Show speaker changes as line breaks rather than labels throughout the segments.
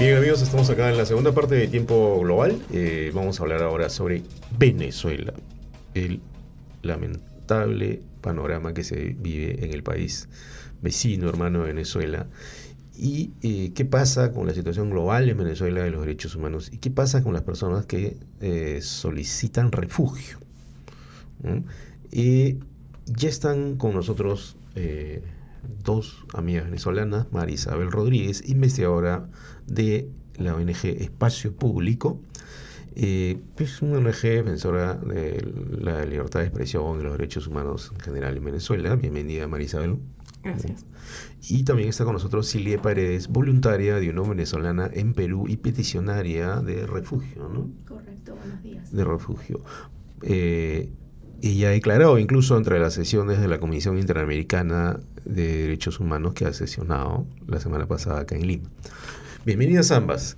Bien amigos, estamos acá en la segunda parte de Tiempo Global. Vamos a hablar ahora sobre Venezuela, el lamentable panorama que se vive en el país vecino, hermano de Venezuela. Y qué pasa con la situación global en Venezuela de los derechos humanos y qué pasa con las personas que solicitan refugio. ¿No? Ya están con nosotros dos amigas venezolanas, María Isabel Rodríguez, investigadora de la ONG Espacio Público, es una ONG defensora de la libertad de expresión y los derechos humanos en general en Venezuela. Bienvenida, María Isabel.
Gracias.
Y también está con nosotros Silvia Paredes, voluntaria de UNO Venezolana en Perú y peticionaria de refugio, ¿no?
Correcto, buenos días.
De refugio. Ella ha declarado incluso entre las sesiones de la Comisión Interamericana de Derechos Humanos que ha sesionado la semana pasada acá en Lima. Bienvenidas ambas.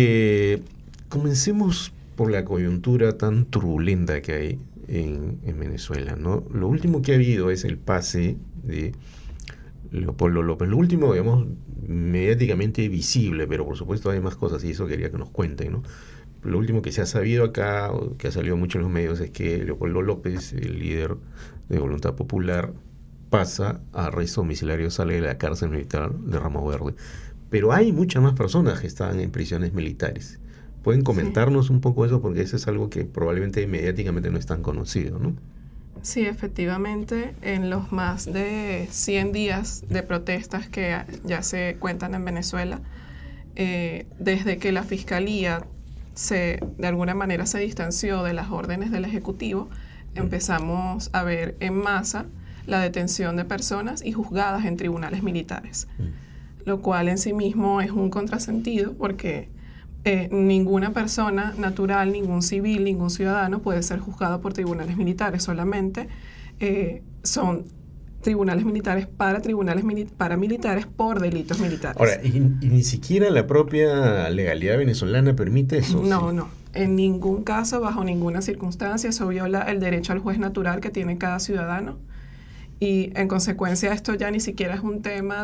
Comencemos por la coyuntura tan turbulenta que hay en Venezuela, ¿no? Lo último que ha habido es el pase de Leopoldo López. Lo último, digamos, mediáticamente visible, pero por supuesto hay más cosas y eso quería que nos cuenten, ¿no? Lo último que se ha sabido acá, que ha salido mucho en los medios, es que Leopoldo López, el líder de Voluntad Popular, pasa a arresto domiciliario, sale de la cárcel militar de Ramo Verde. Pero hay muchas más personas que están en prisiones militares. ¿Pueden
Sí.
comentarnos un poco eso? Porque eso es algo que probablemente mediáticamente no es tan conocido, ¿no?
Sí, efectivamente, en los más de 100 días de protestas que ya se cuentan en Venezuela, desde que la Fiscalía de alguna manera se distanció de las órdenes del Ejecutivo, empezamos a ver en masa la detención de personas y juzgadas en tribunales militares, lo cual en sí mismo es un contrasentido porque ninguna persona natural, ningún civil, ningún ciudadano puede ser juzgado por tribunales militares, solamente son tribunales militares para paramilitares por delitos militares.
Ahora, y ni siquiera la propia legalidad venezolana permite eso, ¿sí?
No, no. En ningún caso, bajo ninguna circunstancia, eso viola el derecho al juez natural que tiene cada ciudadano. Y en consecuencia esto ya ni siquiera es un tema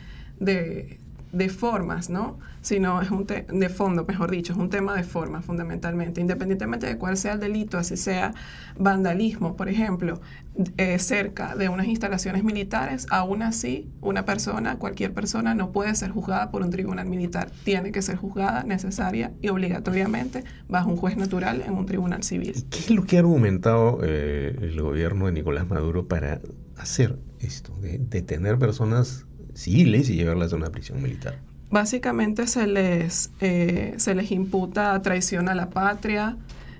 de formas, ¿no? Sino es de fondo, mejor dicho, es un tema de formas fundamentalmente, independientemente de cuál sea el delito, así sea vandalismo, por ejemplo, cerca de unas instalaciones militares, aún así una persona, cualquier persona no puede ser juzgada por un tribunal militar, tiene que ser juzgada necesaria y obligatoriamente bajo un juez natural en un tribunal civil.
¿Y qué es lo que ha argumentado el gobierno de Nicolás Maduro para hacer esto, de detener personas civiles y llevarlas a una prisión militar?
Básicamente se les imputa traición a la patria,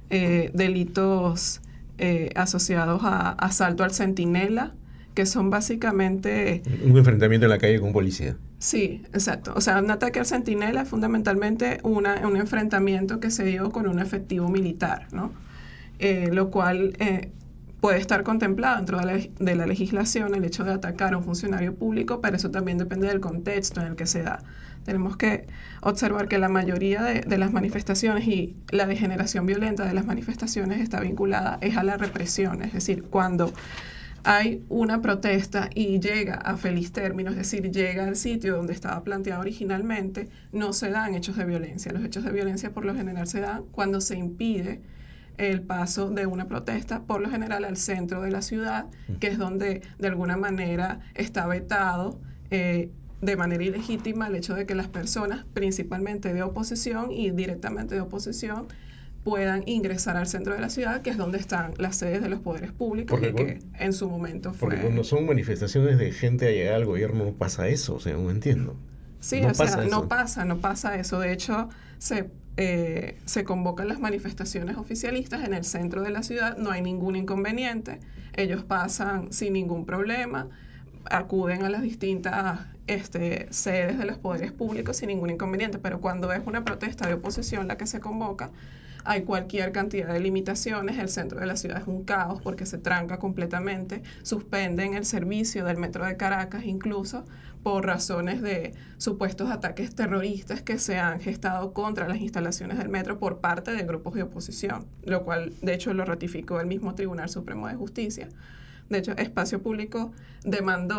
delitos asociados a asalto al centinela, que son básicamente...
Un enfrentamiento en la calle con un policía.
Sí, exacto. O sea, un ataque al centinela es fundamentalmente un enfrentamiento que se dio con un efectivo militar, ¿no? Lo cual puede estar contemplado dentro de la legislación el hecho de atacar a un funcionario público, pero eso también depende del contexto en el que se da. Tenemos que observar que la mayoría de las manifestaciones y la degeneración violenta de las manifestaciones está vinculada es a la represión, es decir, cuando hay una protesta y llega a feliz término, es decir, llega al sitio donde estaba planteado originalmente, no se dan hechos de violencia. Los hechos de violencia por lo general se dan cuando se impide el paso de una protesta, por lo general al centro de la ciudad, que es donde de alguna manera está vetado de manera ilegítima el hecho de que las personas, principalmente de oposición y directamente de oposición, puedan ingresar al centro de la ciudad, que es donde están las sedes de los poderes públicos
Porque
y que en su momento fue...
Porque cuando son manifestaciones de gente allegada al gobierno no pasa eso, o sea, no entiendo.
Sí,
No
o sea,
pasa eso.
no pasa eso. De hecho, se convocan las manifestaciones oficialistas en el centro de la ciudad, no hay ningún inconveniente, ellos pasan sin ningún problema, acuden a las distintas sedes de los poderes públicos sin ningún inconveniente, pero cuando es una protesta de oposición la que se convoca, hay cualquier cantidad de limitaciones, el centro de la ciudad es un caos porque se tranca completamente, suspenden el servicio del metro de Caracas incluso por razones de supuestos ataques terroristas que se han gestado contra las instalaciones del metro por parte de grupos de oposición, lo cual de hecho lo ratificó el mismo Tribunal Supremo de Justicia. De hecho, Espacio Público demandó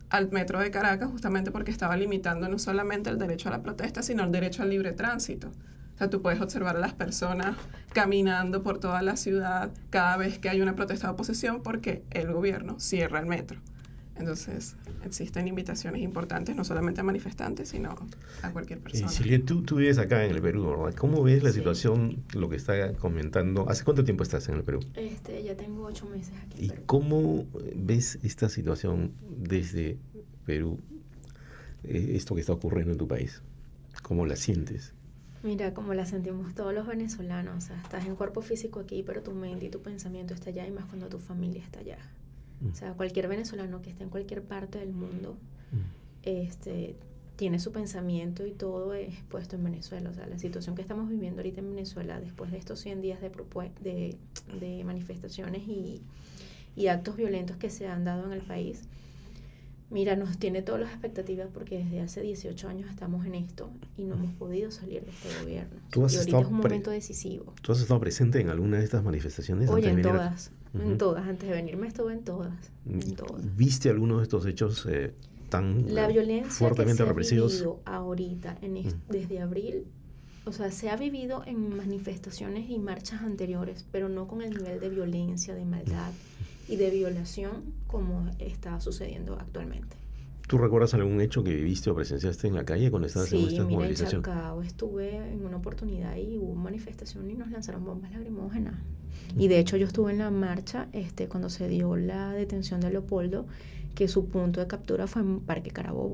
al metro de Caracas justamente porque estaba limitando no solamente el derecho a la protesta, sino el derecho al libre tránsito. O sea, tú puedes observar a las personas caminando por toda la ciudad cada vez que hay una protesta de oposición porque el gobierno cierra el metro. Entonces, existen invitaciones importantes, no solamente a manifestantes, sino a cualquier persona.
Silvia, tú vives acá en el Perú, ¿verdad? ¿Cómo ves la situación, lo que está comentando? ¿Hace cuánto tiempo estás en el Perú?
Ya tengo 8 meses aquí.
¿Y cómo ves esta situación desde Perú, esto que está ocurriendo en tu país? ¿Cómo la sientes?
Mira, como la sentimos todos los venezolanos, o sea, estás en cuerpo físico aquí, pero tu mente y tu pensamiento está allá, y más cuando tu familia está allá. O sea, cualquier venezolano que esté en cualquier parte del mundo, tiene su pensamiento y todo es puesto en Venezuela. O sea, la situación que estamos viviendo ahorita en Venezuela, después de estos 100 días de manifestaciones y actos violentos que se han dado en el país, mira, nos tiene todas las expectativas porque desde hace 18 años estamos en esto y no hemos podido salir de este gobierno. Y ahorita es un momento decisivo.
¿Tú has estado presente en alguna de estas manifestaciones?
Oye, en todas. En todas. Antes de venirme estuve en todas.
¿Viste alguno de estos hechos tan
la violencia
fuertemente
que se
represivos?
Ha vivido ahorita, desde abril, o sea, se ha vivido en manifestaciones y marchas anteriores, pero no con el nivel de violencia, de maldad y de violación como está sucediendo actualmente.
¿Tú recuerdas algún hecho que viviste o presenciaste en la calle cuando estabas en esta movilización?
Sí, mira, en Chacao estuve en una oportunidad y hubo manifestación y nos lanzaron bombas lacrimógenas. Y de hecho yo estuve en la marcha cuando se dio la detención de Leopoldo, que su punto de captura fue en Parque Carabobo.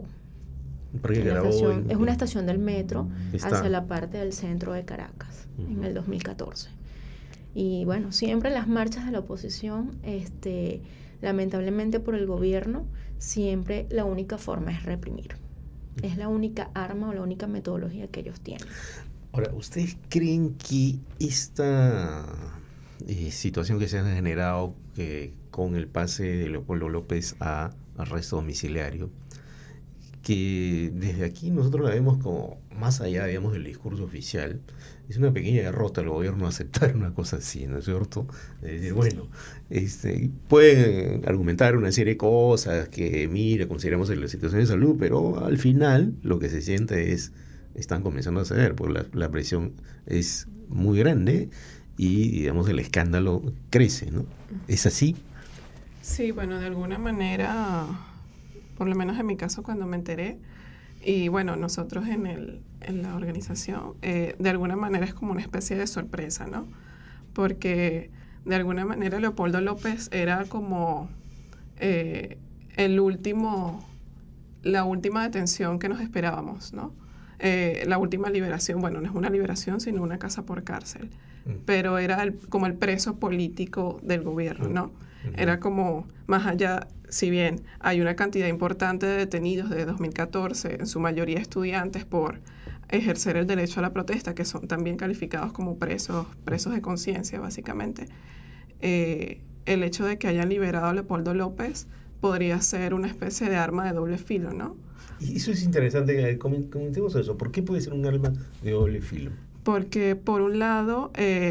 Es una estación del metro hacia la parte del centro de Caracas, en el 2014. Y bueno, siempre las marchas de la oposición, lamentablemente por el gobierno, siempre la única forma es reprimir. Es la única arma o la única metodología que ellos tienen.
Ahora, ¿ustedes creen que esta situación que se ha generado con el pase de Leopoldo López a arresto domiciliario, que desde aquí nosotros la vemos como más allá, digamos, del discurso oficial, es una pequeña derrota al gobierno aceptar una cosa así, ¿no es cierto? Es decir, bueno, pueden argumentar una serie de cosas que, mire, consideramos la situación de salud, pero al final lo que se siente están comenzando a ceder, porque la presión es muy grande y, digamos, el escándalo crece, ¿no? ¿Es así?
Sí, bueno, de alguna manera, por lo menos en mi caso cuando me enteré, y bueno, nosotros en la organización, de alguna manera es como una especie de sorpresa, ¿no? Porque de alguna manera Leopoldo López era como la última detención que nos esperábamos, ¿no? La última liberación, bueno, no es una liberación, sino una casa por cárcel, pero era como el preso político del gobierno, ¿no? Era como, más allá, si bien hay una cantidad importante de detenidos desde 2014, en su mayoría estudiantes, por ejercer el derecho a la protesta, que son también calificados como presos de conciencia, básicamente, el hecho de que hayan liberado a Leopoldo López podría ser una especie de arma de doble filo, ¿no?
Y eso es interesante, comentemos eso. ¿Por qué puede ser un arma de doble filo?
Porque, por un lado,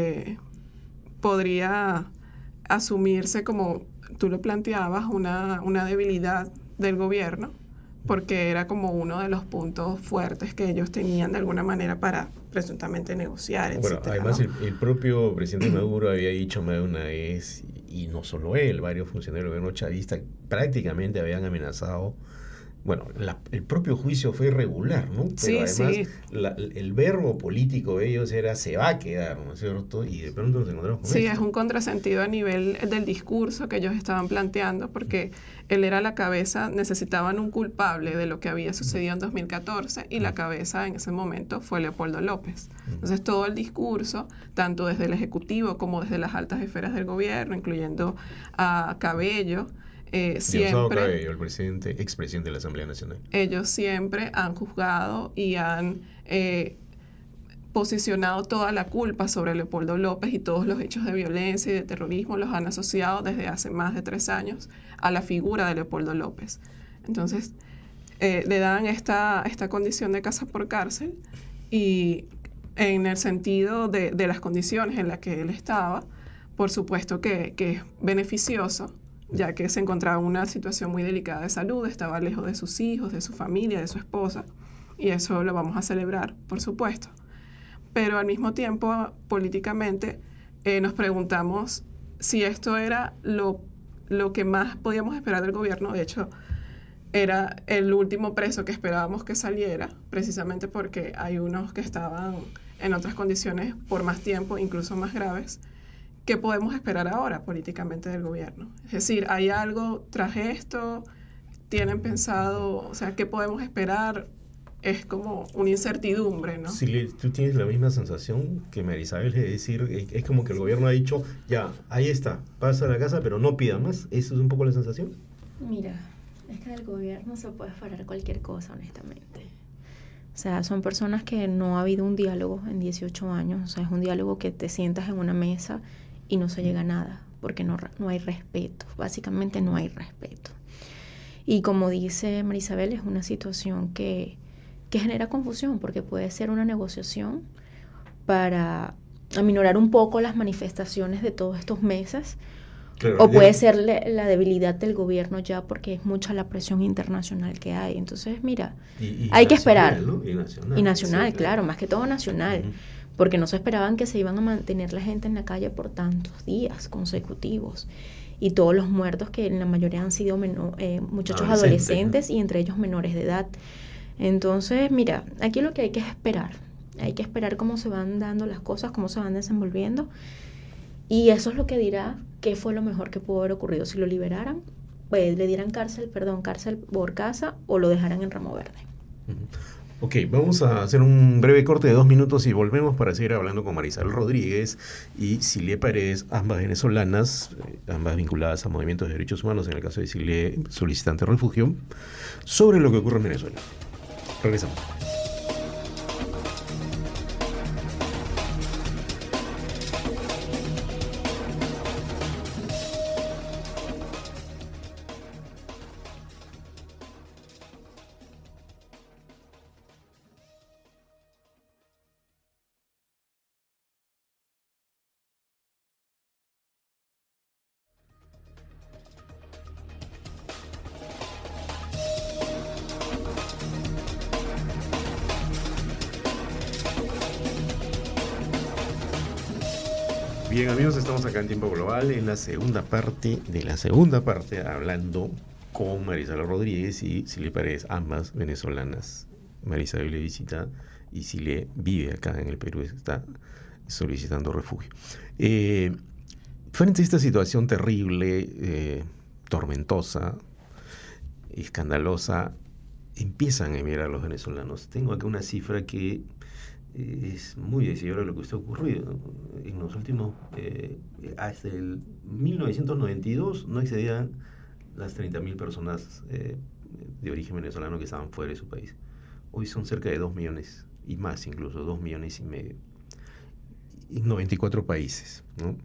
podría asumirse como tú lo planteabas, una debilidad del gobierno, porque era como uno de los puntos fuertes que ellos tenían de alguna manera para presuntamente negociar, etcétera.
Bueno, además, ¿no? el propio presidente Maduro había dicho más de una vez, y no solo él, varios funcionarios del gobierno chavista prácticamente habían amenazado. Bueno, el propio juicio fue irregular, ¿no? Pero
sí,
además
sí.
El verbo político de ellos era se va a quedar, ¿no es cierto? Y de pronto nos encontramos con
Sí,
esto.
es un contrasentido a nivel del discurso que ellos estaban planteando, porque él era la cabeza, necesitaban un culpable de lo que había sucedido en 2014 y la cabeza en ese momento fue Leopoldo López. Entonces todo el discurso, tanto desde el Ejecutivo como desde las altas esferas del gobierno, incluyendo a Cabello, siempre
Cabello, el expresidente de la Asamblea Nacional.
Ellos siempre han juzgado y han posicionado toda la culpa sobre Leopoldo López, y todos los hechos de violencia y de terrorismo los han asociado desde hace más de 3 años a la figura de Leopoldo López. Entonces, le dan esta condición de casa por cárcel, y en el sentido de las condiciones en las que él estaba, por supuesto que es beneficioso ya que se encontraba en una situación muy delicada de salud, estaba lejos de sus hijos, de su familia, de su esposa, y eso lo vamos a celebrar, por supuesto. Pero al mismo tiempo, políticamente, nos preguntamos si esto era lo que más podíamos esperar del gobierno. De hecho, era el último preso que esperábamos que saliera, precisamente porque hay unos que estaban en otras condiciones por más tiempo, incluso más graves. ¿Qué podemos esperar ahora políticamente del gobierno? Es decir, ¿hay algo tras esto? ¿Tienen pensado, o sea, qué podemos esperar? Es como una incertidumbre, ¿no?
Si tú tienes la misma sensación que María Isabel, es decir, es como que el gobierno ha dicho, ya, ahí está, pasa a la casa, pero no pida más. ¿Eso es un poco la sensación?
Mira, es que del gobierno se puede esperar cualquier cosa, honestamente. O sea, son personas que no ha habido un diálogo en 18 años. O sea, es un diálogo que te sientas en una mesa y no se llega a nada, porque no hay respeto. Básicamente no hay respeto. Y como dice María Isabel, es una situación que genera confusión, porque puede ser una negociación para aminorar un poco las manifestaciones de todos estos meses, claro, o puede ser la debilidad del gobierno ya, porque es mucha la presión internacional que hay. Entonces, mira, hay que esperar.
¿No? Y
nacional, sí, claro, más que todo nacional. Porque no se esperaban que se iban a mantener la gente en la calle por tantos días consecutivos. Y todos los muertos, que en la mayoría han sido muchachos adolescentes, ¿no? Y entre ellos menores de edad. Entonces, mira, aquí lo que hay que es esperar. Hay que esperar cómo se van dando las cosas, cómo se van desenvolviendo. Y eso es lo que dirá qué fue lo mejor que pudo haber ocurrido. Si lo liberaran, pues le dieran cárcel por casa, o lo dejaran en ramo verde.
Ok, vamos a hacer un breve corte de 2 minutos y volvemos para seguir hablando con María Isabel Rodríguez y Cilie Paredes, ambas venezolanas, ambas vinculadas a movimientos de derechos humanos, en el caso de Cilie, solicitante de refugio, sobre lo que ocurre en Venezuela. Regresamos. Bien, amigos, estamos acá en Tiempo Global en la segunda parte, hablando con María Isabel Rodríguez y Cilie Paredes, ambas venezolanas. María Isabel le visita y Cilie vive acá en el Perú, está solicitando refugio. Frente a esta situación terrible, tormentosa, escandalosa, empiezan a emigrar los venezolanos. Tengo acá una cifra que es muy decidora de lo que está ocurrido. En los últimos, hasta el 1992 no excedían las 30.000 personas de origen venezolano que estaban fuera de su país. Hoy son cerca de 2 millones y más, incluso 2,5 millones en 94 países, ¿no?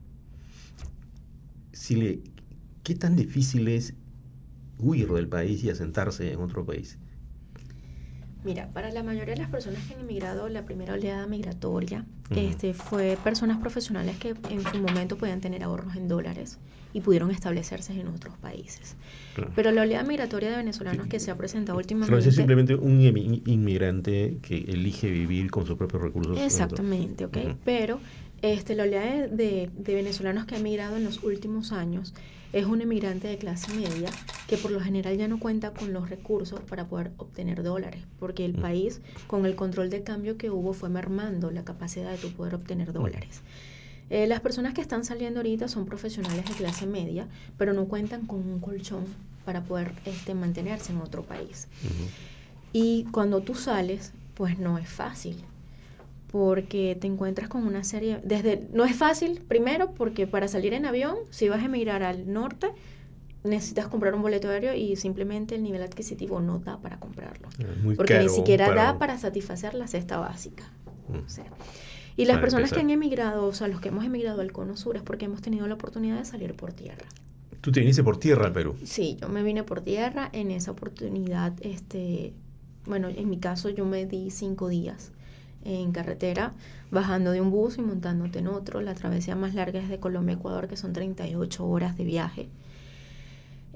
Cilie, ¿qué tan difícil es huir del país y asentarse en otro país?
Mira, para la mayoría de las personas que han emigrado, la primera oleada migratoria fue personas profesionales que en su momento podían tener ahorros en dólares y pudieron establecerse en otros países. Claro. Pero la oleada migratoria de venezolanos que se ha presentado últimamente...
No es simplemente un inmigrante que elige vivir con sus propios recursos.
Exactamente, ¿ok? Pero la oleada de venezolanos que ha emigrado en los últimos años es un emigrante de clase media que por lo general ya no cuenta con los recursos para poder obtener dólares, porque el país, con el control de cambio que hubo, fue mermando la capacidad de tu poder obtener dólares. Las personas que están saliendo ahorita son profesionales de clase media, pero no cuentan con un colchón para poder mantenerse en otro país. Y cuando tú sales, pues no es fácil, porque te encuentras con una serie... No es fácil, primero, porque para salir en avión, si vas a emigrar al norte, necesitas comprar un boleto aéreo y simplemente el nivel adquisitivo no da para comprarlo. Porque ni siquiera da para satisfacer la cesta básica. O sea, y las personas que han emigrado, o sea, los que hemos emigrado al Cono Sur, es porque hemos tenido la oportunidad de salir por tierra.
¿Tú te viniste por tierra al Perú?
Sí, yo me vine por tierra. En esa oportunidad, bueno, en mi caso yo me di 5 días en carretera, bajando de un bus y montándote en otro. La travesía más larga es de Colombia a Ecuador, que son 38 horas de viaje.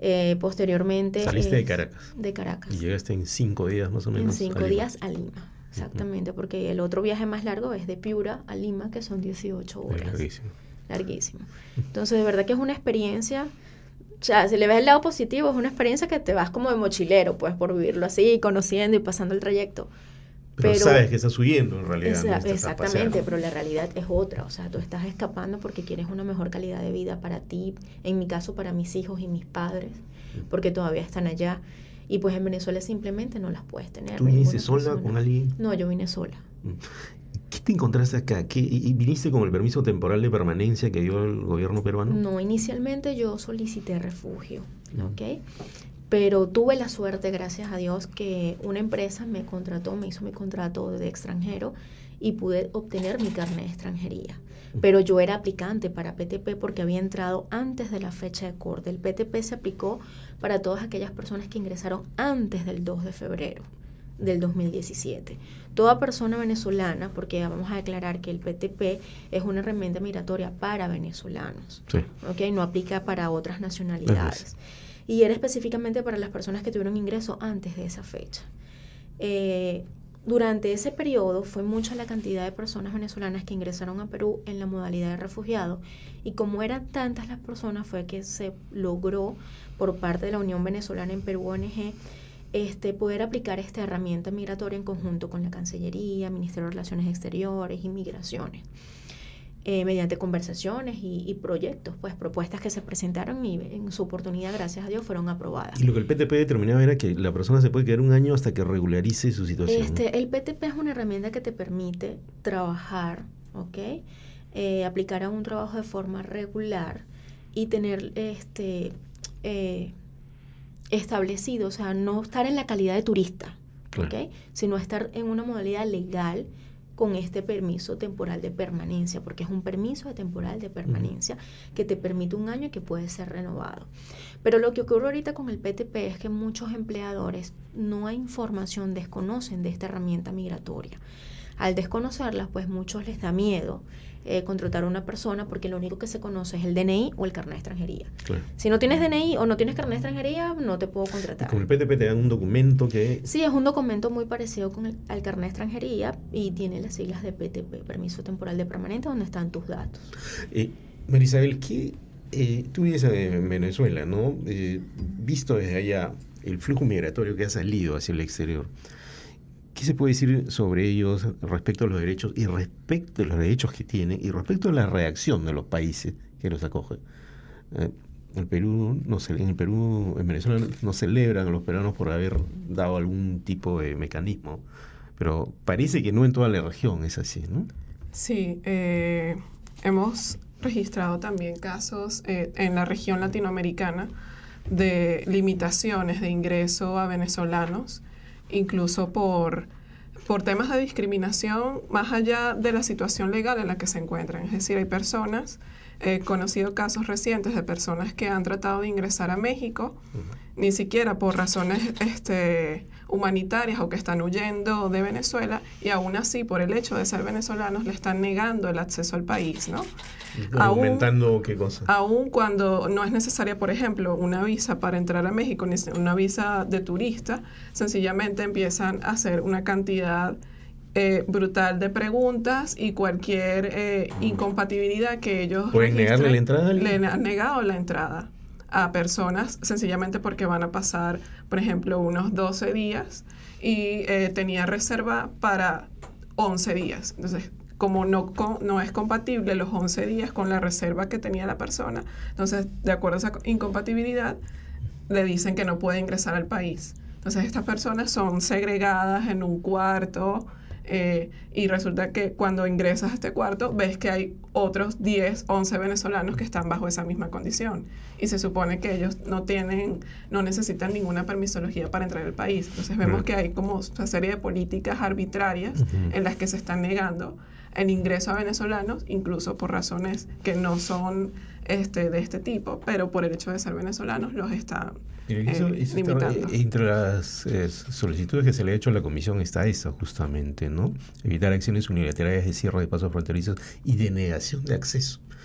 Posteriormente...
Saliste de Caracas.
De Caracas.
Y llegaste en 5 días más o menos.
En 5 días a Lima, exactamente, porque el otro viaje más largo es de Piura a Lima, que son 18 horas.
Es larguísimo.
Larguísimo. Entonces, de verdad que es una experiencia, o sea, si le ves el lado positivo, es una experiencia que te vas como de mochilero, pues, por vivirlo así, conociendo y pasando el trayecto.
Pero sabes que estás huyendo en realidad.
Exactamente, pero la realidad es otra. O sea, tú estás escapando porque quieres una mejor calidad de vida para ti, en mi caso para mis hijos y mis padres, porque todavía están allá. Y pues en Venezuela simplemente no las puedes tener.
¿Tú viniste sola con alguien?
No, yo vine sola.
¿Qué te encontraste acá? ¿Y viniste con el permiso temporal de permanencia que dio el gobierno peruano?
No, inicialmente yo solicité refugio, ¿ok? Pero tuve la suerte, gracias a Dios, que una empresa me contrató, me hizo mi contrato de extranjero y pude obtener mi carnet de extranjería. Pero yo era aplicante para PTP porque había entrado antes de la fecha de corte. El PTP se aplicó para todas aquellas personas que ingresaron antes del 2 de febrero del 2017. Toda persona venezolana, porque vamos a declarar que el PTP es una herramienta migratoria para venezolanos,
sí.
¿Ok? No aplica para otras nacionalidades. Y era específicamente para las personas que tuvieron ingreso antes de esa fecha. Durante ese periodo fue mucha la cantidad de personas venezolanas que ingresaron a Perú en la modalidad de refugiado, y como eran tantas las personas fue que se logró por parte de la Unión Venezolana en Perú, ONG, poder aplicar esta herramienta migratoria en conjunto con la Cancillería, Ministerio de Relaciones Exteriores y Migraciones. Mediante conversaciones y proyectos, pues propuestas que se presentaron y en su oportunidad, gracias a Dios, fueron aprobadas.
Y lo que el PTP determinaba era que la persona se puede quedar 1 año hasta que regularice su situación.
El PTP es una herramienta que te permite trabajar, ¿ok? Aplicar a un trabajo de forma regular y tener establecido, o sea, no estar en la calidad de turista,
claro.
¿ok? Sino estar en una modalidad legal con este permiso temporal de permanencia, porque es un permiso de temporal de permanencia que te permite 1 año y que puede ser renovado. Pero lo que ocurre ahorita con el PTP es que muchos empleadores no hay información, desconocen de esta herramienta migratoria. Al desconocerla, pues muchos les da miedo contratar a una persona porque lo único que se conoce es el DNI o el carnet de extranjería. Claro. Si no tienes DNI o no tienes carnet de extranjería, no te puedo contratar.
Y con el PTP te dan un documento que...
Sí, es un documento muy parecido al carnet de extranjería y tiene las siglas de PTP, Permiso Temporal de Permanente, donde están tus datos.
María Isabel, tú vives en Venezuela, ¿no? Visto desde allá el flujo migratorio que ha salido hacia el exterior, ¿qué se puede decir sobre ellos respecto a los derechos y respecto a los derechos que tienen y respecto a la reacción de los países que los acogen? En Venezuela no celebran a los peruanos por haber dado algún tipo de mecanismo, pero parece que no en toda la región es así, ¿no?
Sí, hemos registrado también casos en la región latinoamericana de limitaciones de ingreso a venezolanos, incluso por temas de discriminación más allá de la situación legal en la que se encuentran. Es decir, hay personas, he conocido casos recientes de personas que han tratado de ingresar a México, ni siquiera por razones humanitarias o que están huyendo de Venezuela, y aún así, por el hecho de ser venezolanos, le están negando el acceso al país, ¿no?
¿Argumentando qué cosa?
Aún cuando no es necesaria, por ejemplo, una visa para entrar a México, ni una visa de turista, sencillamente empiezan a hacer una cantidad brutal de preguntas y cualquier incompatibilidad que ellos
¿pueden negarle la entrada?
Le han negado la entrada a personas sencillamente porque van a pasar, por ejemplo, unos 12 días y tenía reserva para 11 días. Entonces, como no es compatible los 11 días con la reserva que tenía la persona, entonces, de acuerdo a esa incompatibilidad, le dicen que no puede ingresar al país. Entonces, estas personas son segregadas en un cuarto, y resulta que cuando ingresas a este cuarto ves que hay otros 10, 11 venezolanos que están bajo esa misma condición y se supone que ellos no necesitan ninguna permisología para entrar al país. Entonces vemos que hay como una serie de políticas arbitrarias en las que se están negando el ingreso a venezolanos, incluso por razones que no son de este tipo, pero por el hecho de ser venezolanos los están limitando.
Entre las solicitudes que se le ha hecho a la Comisión está esa justamente, ¿no? Evitar acciones unilaterales de cierre de pasos fronterizos y de negación de acceso.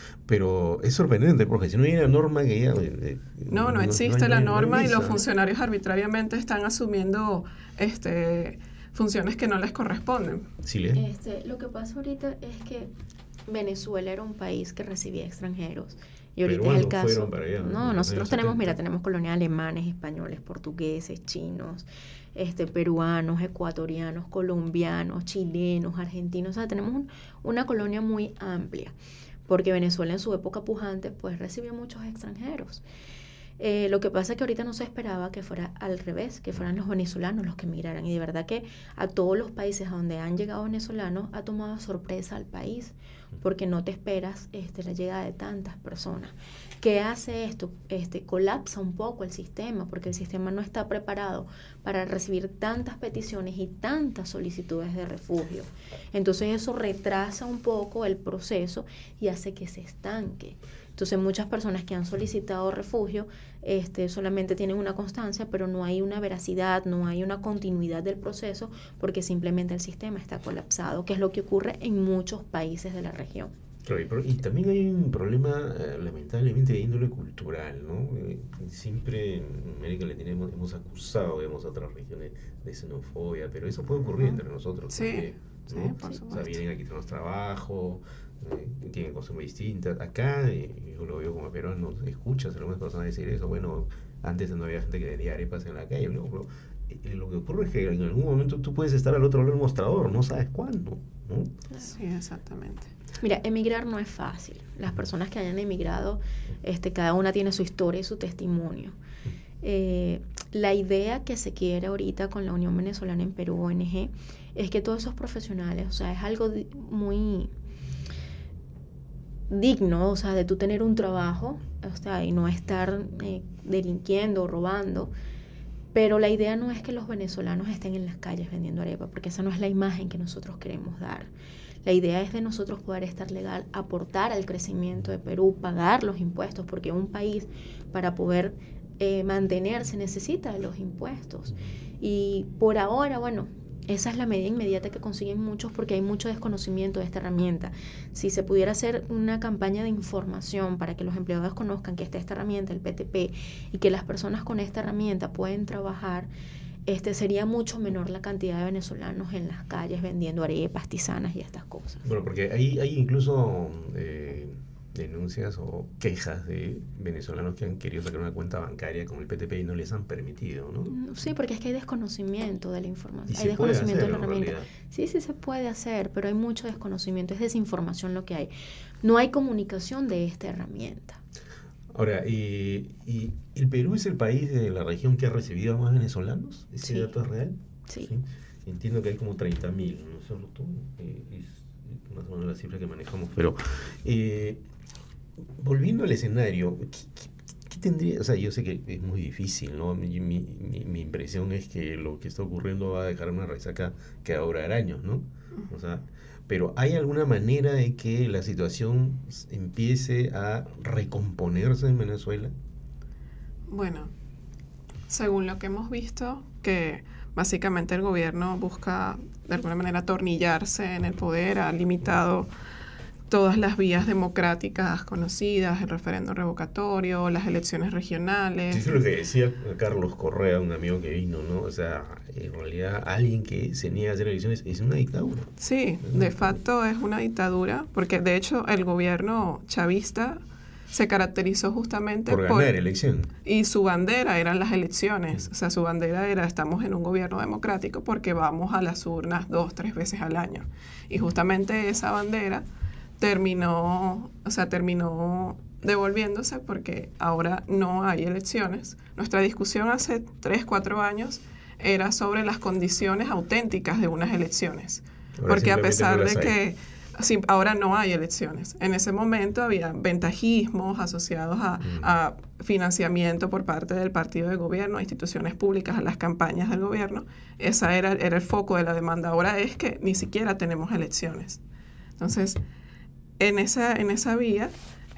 Pero es sorprendente porque si no hay una norma que ya...
No existe la norma y los
funcionarios
funcionarios arbitrariamente están asumiendo funciones que no les corresponden.
Sí,
lo que pasa ahorita es que Venezuela era un país que recibía extranjeros. Y ahorita
peruanos
es el caso.
fueron para allá,
No, nosotros tenemos,
70.
tenemos colonias alemanes, españoles, portugueses, chinos, peruanos, ecuatorianos, colombianos, chilenos, argentinos. O sea, tenemos una colonia muy amplia, porque Venezuela en su época pujante pues recibió muchos extranjeros. Lo que pasa es que ahorita no se esperaba que fuera al revés, que fueran los venezolanos los que emigraran. Y de verdad que a todos los países a donde han llegado venezolanos ha tomado sorpresa al país, porque no te esperas la llegada de tantas personas. ¿Qué hace esto? Colapsa un poco el sistema, porque el sistema no está preparado para recibir tantas peticiones y tantas solicitudes de refugio. Entonces eso retrasa un poco el proceso y hace que se estanque. Entonces muchas personas que han solicitado refugio solamente tienen una constancia, pero no hay una veracidad, no hay una continuidad del proceso, porque simplemente el sistema está colapsado, que es lo que ocurre en muchos países de la región.
Claro, y también hay un problema lamentablemente de índole cultural, ¿no? Siempre en América Latina hemos acusado, digamos, a otras regiones de xenofobia, pero eso puede ocurrir entre nosotros
Sí,
también, ¿no?
por supuesto.
O sea, vienen a quitarnos trabajo, tienen costumbres distintas. Acá, yo lo veo como peruano, escuchas a algunas personas decir eso. Bueno, antes no había gente que vendía arepas en la calle, ¿no? Pero lo que ocurre es que en algún momento tú puedes estar al otro lado del mostrador, no sabes cuándo, ¿no?
Sí, exactamente.
Mira, emigrar no es fácil. Las personas que hayan emigrado, cada una tiene su historia y su testimonio. La idea que se quiere ahorita con la Unión Venezolana en Perú, ONG, es que todos esos profesionales, o sea, es algo muy digno, o sea, de tú tener un trabajo, o sea, y no estar delinquiendo o robando. Pero la idea no es que los venezolanos estén en las calles vendiendo arepa, porque esa no es la imagen que nosotros queremos dar. La idea es de nosotros poder estar legal, aportar al crecimiento de Perú, pagar los impuestos, porque un país para poder mantenerse necesita de los impuestos. Y por ahora, bueno, esa es la medida inmediata que consiguen muchos, porque hay mucho desconocimiento de esta herramienta. Si se pudiera hacer una campaña de información para que los empleados conozcan que está esta herramienta, el PTP, y que las personas con esta herramienta pueden trabajar, sería mucho menor la cantidad de venezolanos en las calles vendiendo arepas, tisanas y estas cosas.
Bueno, porque hay incluso denuncias o quejas de venezolanos que han querido sacar una cuenta bancaria con el PTP y no les han permitido, ¿no?
Sí, porque es que hay desconocimiento de la información,
Y
hay desconocimiento de la
hacer,
herramienta. Sí, se puede hacer, pero hay mucho desconocimiento, es desinformación lo que hay. No hay comunicación de esta herramienta.
Ahora, ¿y el Perú es el país de la región que ha recibido a más venezolanos? ¿Ese dato es real?
Sí.
Entiendo que hay como 30.000, ¿no es cierto? Es más o menos la cifra que manejamos. Pero, volviendo al escenario, ¿qué tendría? O sea, yo sé que es muy difícil, ¿no? Mi impresión es que lo que está ocurriendo va a dejar una resaca que va a durar años, ¿no? O sea, pero ¿hay alguna manera de que la situación empiece a recomponerse en Venezuela?
Bueno, según lo que hemos visto, que básicamente el gobierno busca de alguna manera atornillarse en el poder, ha limitado todas las vías democráticas conocidas, el referéndum revocatorio, las elecciones regionales.
Eso es lo que decía Carlos Correa, un amigo que vino, ¿no? O sea, en realidad alguien que se niega a hacer elecciones es una dictadura.
Sí, de facto es una dictadura, porque de hecho el gobierno chavista se caracterizó justamente
por ganar elección.
Y su bandera eran las elecciones. O sea, su bandera era: estamos en un gobierno democrático porque vamos a las urnas 2-3 veces al año. Y justamente esa bandera terminó devolviéndose porque ahora no hay elecciones. Nuestra discusión hace 3-4 años era sobre las condiciones auténticas de unas elecciones.
Ahora,
porque a pesar de que ahora no hay elecciones. En ese momento había ventajismos asociados a financiamiento por parte del partido de gobierno, a instituciones públicas, a las campañas del gobierno. Esa era el foco de la demanda. Ahora es que ni siquiera tenemos elecciones. Entonces, en esa vía,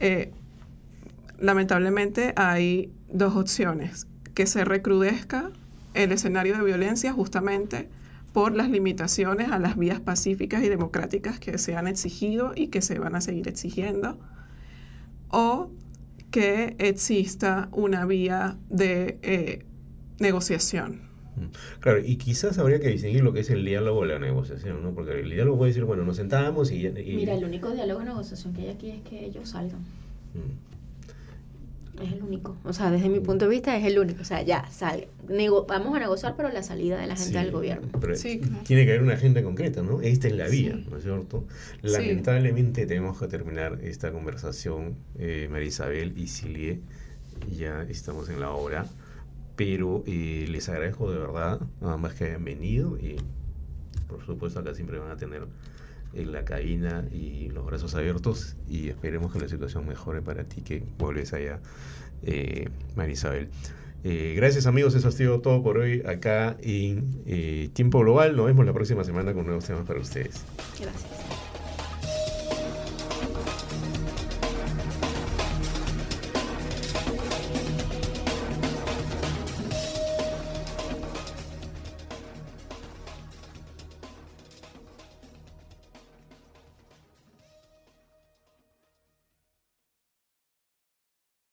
lamentablemente hay dos opciones: que se recrudezca el escenario de violencia justamente por las limitaciones a las vías pacíficas y democráticas que se han exigido y que se van a seguir exigiendo, o que exista una vía de negociación.
Claro, y quizás habría que distinguir lo que es el diálogo o la negociación, ¿no? Porque el diálogo puede decir, bueno, nos sentamos y...
Mira, el único diálogo y negociación que hay aquí es que ellos salgan. Es el único. O sea, desde mi punto de vista es el único. O sea, ya, salgan. Vamos a negociar, pero la salida de la gente del gobierno.
Pero
Sí, claro.
tiene que haber una agenda concreta, ¿no? Esta es la vía,
Sí.
¿no es cierto?
Sí.
Lamentablemente tenemos que terminar esta conversación, María Isabel y Silie. Ya estamos en la hora. Pero les agradezco de verdad, nada más que hayan venido y por supuesto acá siempre van a tener en la cabina y los brazos abiertos y esperemos que la situación mejore para ti que vuelves allá, María Isabel. Gracias amigos, eso ha sido todo por hoy acá en Tiempo Global. Nos vemos la próxima semana con nuevos temas para ustedes.
Gracias.